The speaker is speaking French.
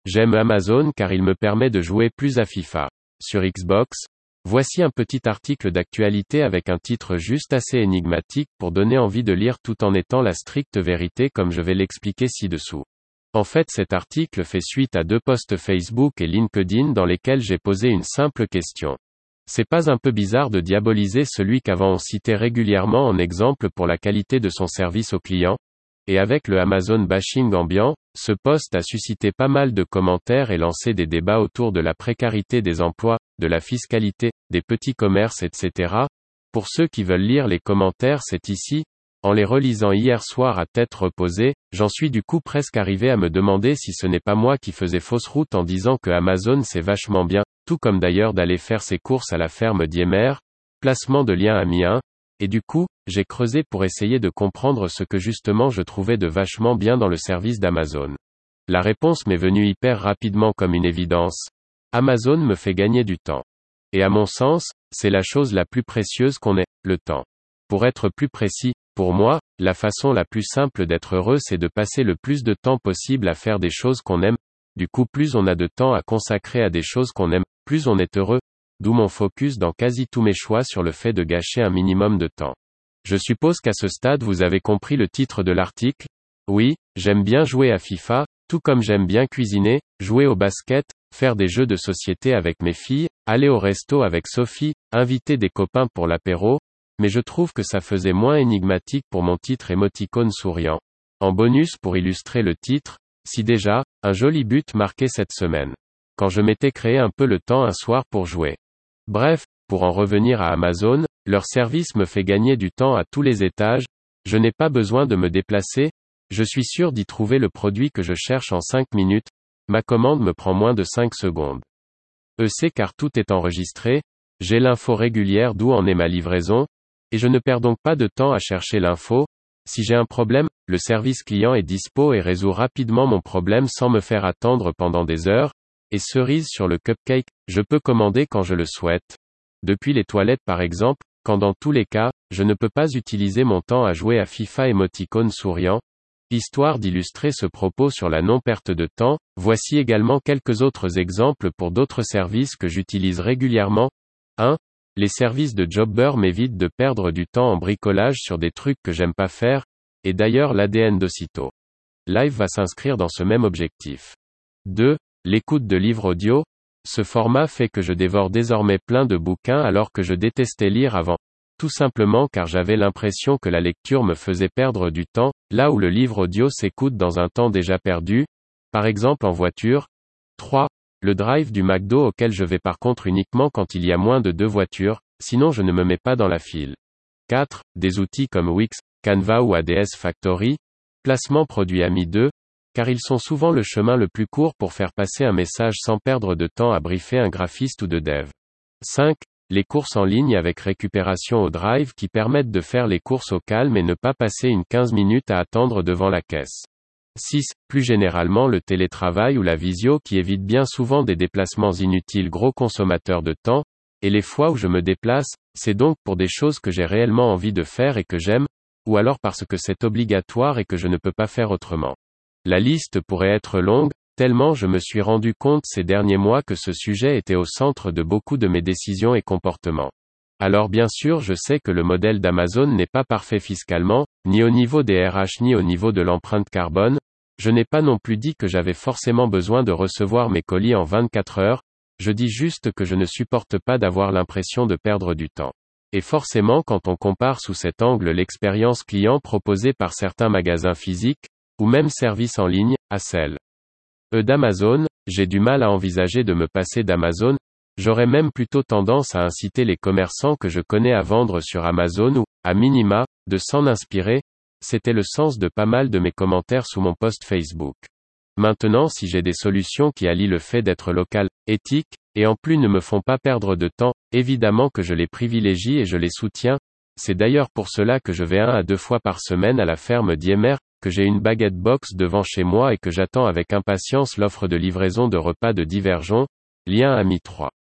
J'aime Amazon car il me permet de jouer plus à FIFA. Sur Xbox, voici un petit article d'actualité avec un titre juste assez énigmatique pour donner envie de lire tout en étant la stricte vérité comme je vais l'expliquer ci-dessous. En fait, cet article fait suite à 2 posts Facebook et LinkedIn dans lesquels j'ai posé une simple question. C'est pas un peu bizarre de diaboliser celui qu'avant on citait régulièrement en exemple pour la qualité de son service aux clients? Et avec le Amazon bashing ambiant, ce post a suscité pas mal de commentaires et lancé des débats autour de la précarité des emplois, de la fiscalité, des petits commerces etc. Pour ceux qui veulent lire les commentaires, c'est ici. En les relisant hier soir à tête reposée, j'en suis du coup presque arrivé à me demander si ce n'est pas moi qui faisais fausse route en disant que Amazon c'est vachement bien, tout comme d'ailleurs d'aller faire ses courses à la ferme Diemer, placement de lien ami 1, et du coup, j'ai creusé pour essayer de comprendre ce que justement je trouvais de vachement bien dans le service d'Amazon. La réponse m'est venue hyper rapidement comme une évidence. Amazon me fait gagner du temps. Et à mon sens, c'est la chose la plus précieuse qu'on ait, le temps. Pour être plus précis, pour moi, la façon la plus simple d'être heureux c'est de passer le plus de temps possible à faire des choses qu'on aime. Du coup plus on a de temps à consacrer à des choses qu'on aime, plus on est heureux. D'où mon focus dans quasi tous mes choix sur le fait de gâcher un minimum de temps. Je suppose qu'à ce stade vous avez compris le titre de l'article. Oui, j'aime bien jouer à FIFA, tout comme j'aime bien cuisiner, jouer au basket, faire des jeux de société avec mes filles, aller au resto avec Sophie, inviter des copains pour l'apéro, mais je trouve que ça faisait moins énigmatique pour mon titre émoticône souriant. En bonus pour illustrer le titre, si déjà, un joli but marqué cette semaine. Quand je m'étais créé un peu le temps un soir pour jouer. Bref, pour en revenir à Amazon, leur service me fait gagner du temps à tous les étages, je n'ai pas besoin de me déplacer, je suis sûr d'y trouver le produit que je cherche en 5 minutes, ma commande me prend moins de 5 secondes. C'est car tout est enregistré, j'ai l'info régulière d'où en est ma livraison, et je ne perds donc pas de temps à chercher l'info. Si j'ai un problème, le service client est dispo et résout rapidement mon problème sans me faire attendre pendant des heures. Et cerise sur le cupcake, je peux commander quand je le souhaite. Depuis les toilettes par exemple, quand dans tous les cas, je ne peux pas utiliser mon temps à jouer à FIFA émoticône souriant. Histoire d'illustrer ce propos sur la non-perte de temps, voici également quelques autres exemples pour d'autres services que j'utilise régulièrement. 1. Les services de Jobber m'évitent de perdre du temps en bricolage sur des trucs que j'aime pas faire, et d'ailleurs l'ADN d'aussitôt. Live va s'inscrire dans ce même objectif. 2. L'écoute de livres audio. Ce format fait que je dévore désormais plein de bouquins alors que je détestais lire avant. Tout simplement car j'avais l'impression que la lecture me faisait perdre du temps, là où le livre audio s'écoute dans un temps déjà perdu, par exemple en voiture. 3. Le drive du McDo auquel je vais par contre uniquement quand il y a moins de 2 voitures, sinon je ne me mets pas dans la file. 4. Des outils comme Wix, Canva ou ADS Factory. Placement produit ami 2. Car ils sont souvent le chemin le plus court pour faire passer un message sans perdre de temps à briefer un graphiste ou de dev. 5. Les courses en ligne avec récupération au drive qui permettent de faire les courses au calme et ne pas passer une 15 minutes à attendre devant la caisse. 6. Plus généralement le télétravail ou la visio qui évite bien souvent des déplacements inutiles gros consommateurs de temps, et les fois où je me déplace, c'est donc pour des choses que j'ai réellement envie de faire et que j'aime, ou alors parce que c'est obligatoire et que je ne peux pas faire autrement. La liste pourrait être longue, tellement je me suis rendu compte ces derniers mois que ce sujet était au centre de beaucoup de mes décisions et comportements. Alors bien sûr je sais que le modèle d'Amazon n'est pas parfait fiscalement, ni au niveau des RH ni au niveau de l'empreinte carbone, je n'ai pas non plus dit que j'avais forcément besoin de recevoir mes colis en 24 heures, je dis juste que je ne supporte pas d'avoir l'impression de perdre du temps. Et forcément quand on compare sous cet angle l'expérience client proposée par certains magasins physiques, ou même services en ligne, à celle d'Amazon, j'ai du mal à envisager de me passer d'Amazon, j'aurais même plutôt tendance à inciter les commerçants que je connais à vendre sur Amazon ou, à minima, de s'en inspirer, c'était le sens de pas mal de mes commentaires sous mon post Facebook. Maintenant si j'ai des solutions qui allient le fait d'être local, éthique, et en plus ne me font pas perdre de temps, évidemment que je les privilégie et je les soutiens, c'est d'ailleurs pour cela que je vais 1 à 2 fois par semaine à la ferme Diemer, que j'ai une baguette box devant chez moi et que j'attends avec impatience l'offre de livraison de repas de Divergeon, lien ami 3.